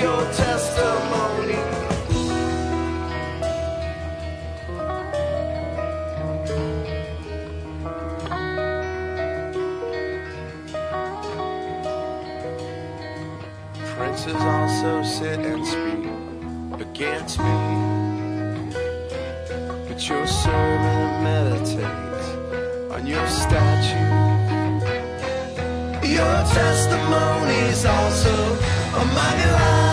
your testimony. Princes also sit and speak against me, but your servant meditates on your statute. Your testimonies also are my life.